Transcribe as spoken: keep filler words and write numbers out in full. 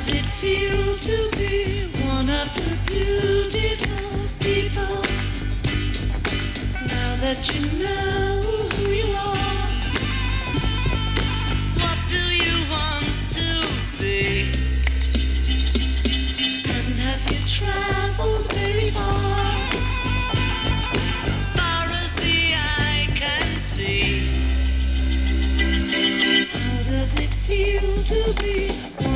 does it feel to be one of the beautiful people? Now that you know